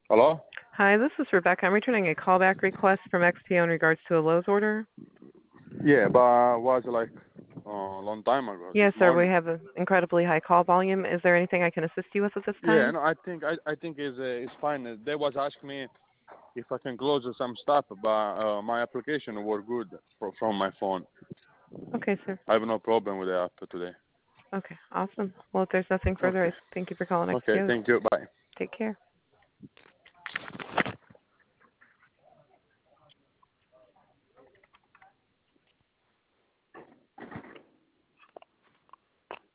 Hello? Hi, this is Rebecca. I'm returning a callback request from XPO in regards to a Lowe's order. Yeah, but was like a long time ago, this Yes, sir. We morning. have an incredibly high call volume. Is there anything I can assist you with at this Yeah, time? no, I think it's fine. They was asking me if I can close some stuff, but my application work good from my phone. Okay, sir. I have no problem with the app today. Okay, awesome. Well, if there's nothing further, Okay. I thank you for calling Okay. XPO. Thank you. Bye. Take care.